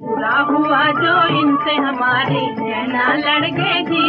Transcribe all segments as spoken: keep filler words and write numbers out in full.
बुरा हुआ जो इनसे हमारे नैना लड़ गए जी,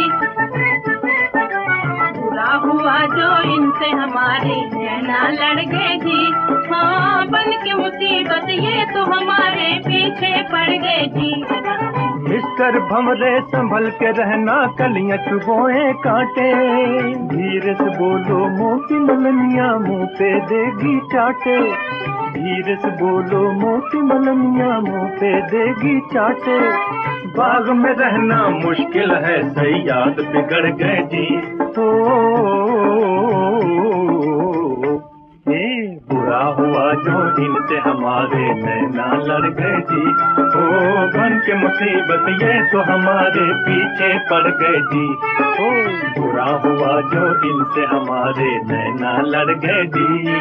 बुरा हुआ जो इनसे हमारे नैना लड़ गए जी। हाँ बन के मुसीबत ये तो हमारे पीछे पड़ गए जी। मिस्टर भंवरे संभल के रहना, कलियां चुभोए कांटे। धीरे से बोलो मुंह की मलनिया मुंह पे देगी चाटे। धीरे से बोलो मुंह की मलनिया मुंह पे देगी चाटे। बाग में रहना मुश्किल है, सही याद बिगड़ गए जी। ओ, ए, बुरा हुआ जो इनसे हमारे नैना लड़ गए जी। ओ बन के मुसीबत ये तो हमारे पीछे पड़ गए जी। ओ बुरा हुआ जो इनसे हमारे नैना लड़ गए जी।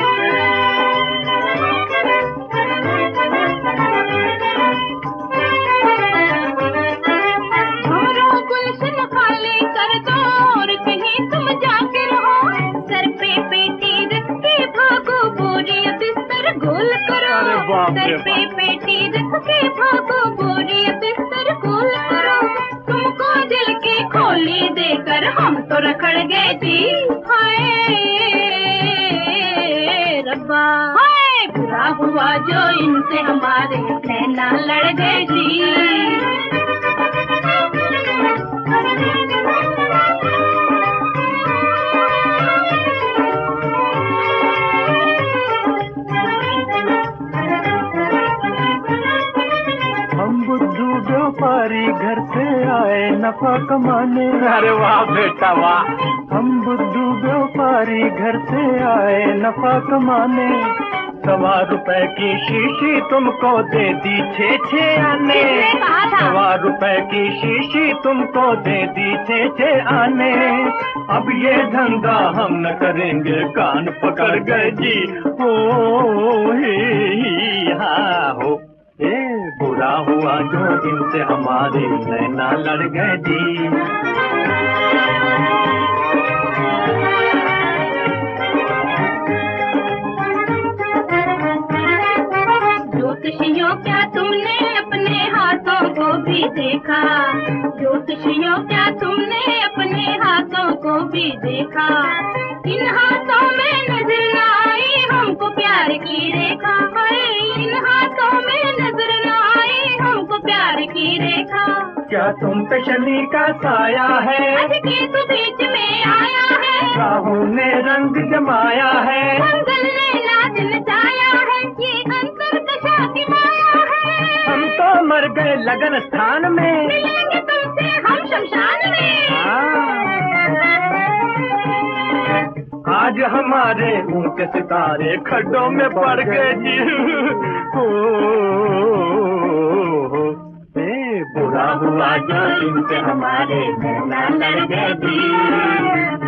सर पे पेटी रख के भागो, बोरी बिस्तर गोल करो। तुमको दिल की खोली देकर हम तो रखड़ गए जी। हाय रब्बा, हाय बुरा हुआ जो इनसे हमारे नैना लड़ गए जी। व्यापारी घर से आए नफा कमाने। अरे वाह बेटा वाह। हम बुद्धू व्यापारी घर से आए नफा कमाने। सवा रुपए की शीशी तुमको दे दी छे छे आने। सवा रुपए की शीशी तुमको दे दी छे छे आने। अब ये धंधा हम न करेंगे, कान पकड़ गए जी। हो ही ही हा हो। ए बुरा हुआ जो इनसे हमारे नैना लड़ गए जी। ज्योतिषियों क्या तुमने अपने हाथों को भी देखा? ज्योतिषियों क्या तुमने अपने हाथों को भी देखा? इन हाथों में नजर न आई हमको प्यार की रेखा। इन हाथों में नजर न आई हमको प्यार की रेखा। क्या तुम पे शनि का साया है? आज के तो बीच में आया है। राहु ने रंग जमाया है। मंगल ने नाच नचाया है। ये अंतर दशा की माया है। हम तो मर गए लगन स्थान में, मिलेंगे तुमसे हम शमशान में। आज हमारे ऊंचे सितारे खड्डों में पड़ गए जी। ओ, ए, बुरा हुआ जो इनसे हमारे नैना लड़ गए जी।